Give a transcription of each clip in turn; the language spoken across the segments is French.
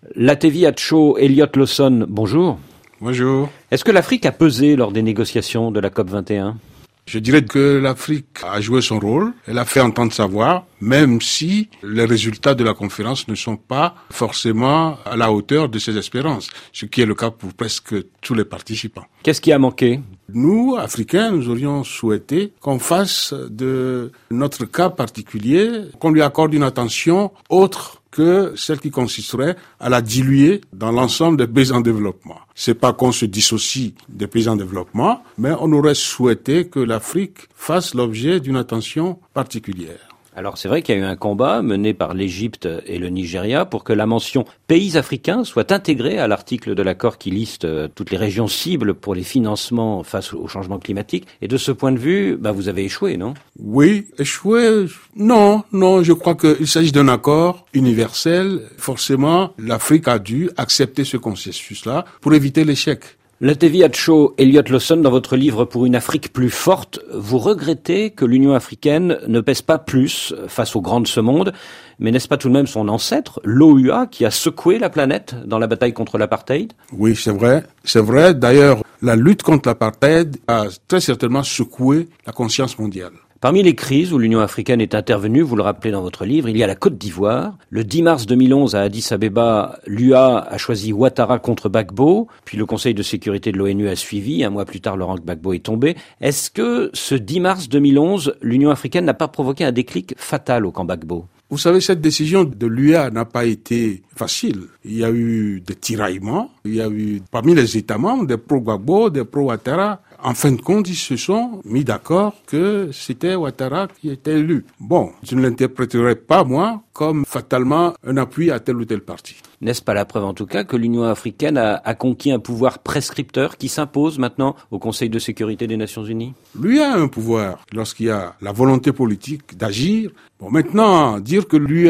Latevi Acho, Elliot Lawson, bonjour. Bonjour. Est-ce que l'Afrique a pesé lors des négociations de la COP21 ? Je dirais que l'Afrique a joué son rôle, elle a fait entendre sa voix, même si les résultats de la conférence ne sont pas forcément à la hauteur de ses espérances, ce qui est le cas pour presque tous les participants. Qu'est-ce qui a manqué ? Nous, Africains, nous aurions souhaité qu'on fasse de notre cas particulier, qu'on lui accorde une attention autre que celle qui consisterait à la diluer dans l'ensemble des pays en développement. C'est pas qu'on se dissocie des pays en développement, mais on aurait souhaité que l'Afrique fasse l'objet d'une attention particulière. Alors c'est vrai qu'il y a eu un combat mené par l'Égypte et le Nigeria pour que la mention pays africains soit intégrée à l'article de l'accord qui liste toutes les régions cibles pour les financements face au changement climatique. Et de ce point de vue, vous avez échoué, non ? Oui, échoué. Non, je crois qu'il s'agit d'un accord universel. Forcément, l'Afrique a dû accepter ce consensus-là pour éviter l'échec. Latevi Acho, Elliot Lawson, dans votre livre Pour une Afrique plus forte, vous regrettez que l'Union africaine ne pèse pas plus face aux grands de ce monde, mais n'est-ce pas tout de même son ancêtre, l'OUA, qui a secoué la planète dans la bataille contre l'apartheid ? Oui, c'est vrai. C'est vrai. D'ailleurs, la lutte contre l'apartheid a très certainement secoué la conscience mondiale. Parmi les crises où l'Union africaine est intervenue, vous le rappelez dans votre livre, il y a la Côte d'Ivoire. Le 10 mars 2011, à Addis Abeba, l'UA a choisi Ouattara contre Gbagbo, puis le Conseil de sécurité de l'ONU a suivi. Un mois plus tard, Laurent Gbagbo est tombé. Est-ce que ce 10 mars 2011, l'Union africaine n'a pas provoqué un déclic fatal au camp Gbagbo ? Vous savez, cette décision de l'UA n'a pas été facile. Il y a eu des tiraillements, il y a eu parmi les États membres des pro-Gbagbo, des pro-Ouattara. En fin de compte, ils se sont mis d'accord que c'était Ouattara qui était élu. Bon, je ne l'interpréterai pas, moi, comme fatalement un appui à tel ou tel parti. N'est-ce pas la preuve, en tout cas, que l'Union africaine a conquis un pouvoir prescripteur qui s'impose maintenant au Conseil de sécurité des Nations Unies ? Lui a un pouvoir lorsqu'il y a la volonté politique d'agir. Bon, maintenant, dire que lui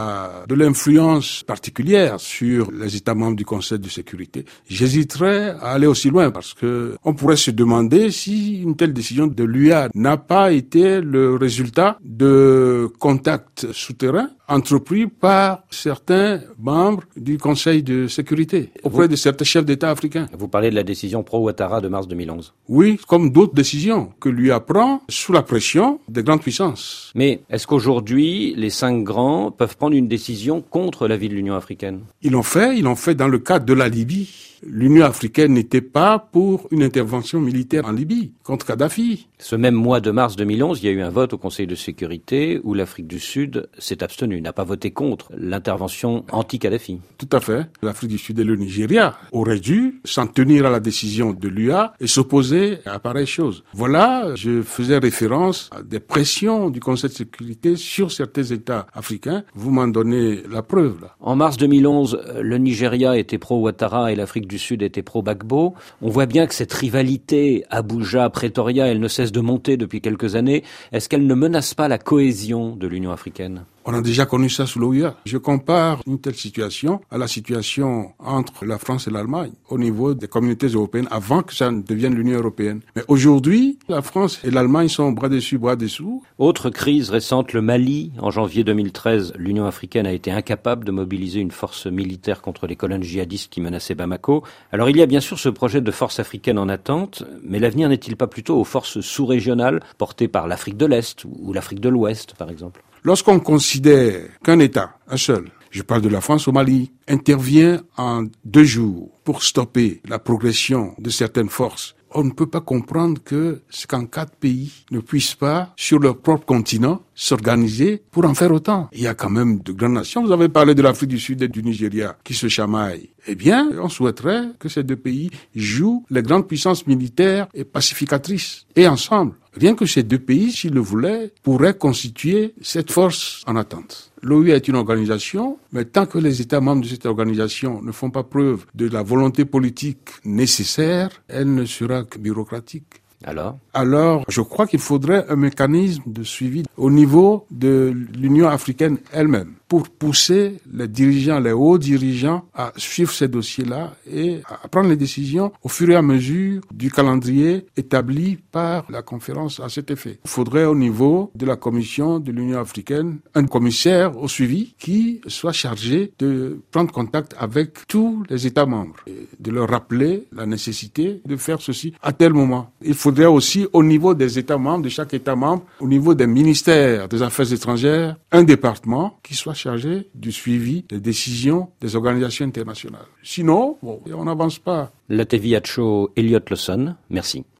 a de l'influence particulière sur les États membres du Conseil de sécurité, j'hésiterais à aller aussi loin parce que on pourrait se demander si une telle décision de l'UA n'a pas été le résultat de contacts souterrains entrepris par certains membres du Conseil de sécurité auprès de certains chefs d'État africains. Vous parlez de la décision pro-Ouattara de mars 2011. Oui, comme d'autres décisions que l'UA prend sous la pression des grandes puissances. Mais est-ce qu'aujourd'hui, les 5 grands peuvent prendre une décision contre l'avis de l'Union africaine ? Ils l'ont fait dans le cadre de la Libye. L'Union africaine n'était pas pour une intervention militaire en Libye contre Kadhafi. Ce même mois de mars 2011, il y a eu un vote au Conseil de sécurité où l'Afrique du Sud s'est abstenue, n'a pas voté contre l'intervention anti-Kadhafi. Tout à fait. L'Afrique du Sud et le Nigeria auraient dû s'en tenir à la décision de l'UA et s'opposer à pareille chose. Voilà, je faisais référence à des pressions du Conseil de sécurité sur certains États africains. Vous m'en donnez la preuve, là. En mars 2011, le Nigeria était pro-Ouattara et l'Afrique du Sud était pro-Gbagbo. On voit bien que cette rivalité Abuja-Pretoria, elle ne cesse de monter depuis quelques années. Est-ce qu'elle ne menace pas la cohésion de l'Union africaine ? On a déjà connu ça sous l'OUA. Je compare une telle situation à la situation entre la France et l'Allemagne au niveau des communautés européennes avant que ça ne devienne l'Union européenne. Mais aujourd'hui, la France et l'Allemagne sont bras dessus, bras dessous. Autre crise récente, le Mali. En janvier 2013, l'Union africaine a été incapable de mobiliser une force militaire contre les colonnes djihadistes qui menaçaient Bamako. Alors il y a bien sûr ce projet de force africaine en attente, mais l'avenir n'est-il pas plutôt aux forces sous-régionales portées par l'Afrique de l'Est ou l'Afrique de l'Ouest, par exemple ? Lorsqu'on considère qu'un État, un seul, je parle de la France au Mali, intervient en 2 jours pour stopper la progression de certaines forces, on ne peut pas comprendre que c'est qu'en 4 pays ne puissent pas, sur leur propre continent, s'organiser pour en faire autant. Il y a quand même de grandes nations. Vous avez parlé de l'Afrique du Sud et du Nigeria qui se chamaillent. Eh bien, on souhaiterait que ces 2 pays jouent les grandes puissances militaires et pacificatrices. Et ensemble, rien que ces 2 pays, s'ils le voulaient, pourraient constituer cette force en attente. L'OUA est une organisation, mais tant que les États membres de cette organisation ne font pas preuve de la volonté politique nécessaire, elle ne sera que bureaucratique. Alors, je crois qu'il faudrait un mécanisme de suivi au niveau de l'Union africaine elle-même. pour pousser les hauts dirigeants à suivre ces dossiers-là et à prendre les décisions au fur et à mesure du calendrier établi par la conférence à cet effet. Il faudrait au niveau de la Commission de l'Union africaine un commissaire au suivi qui soit chargé de prendre contact avec tous les États membres et de leur rappeler la nécessité de faire ceci à tel moment. Il faudrait aussi au niveau des États membres, de chaque État membre, au niveau des ministères des Affaires étrangères, un département qui soit chargé du suivi des décisions des organisations internationales. Sinon, on n'avance pas. Latevi Acho, Elliot Lawson, merci.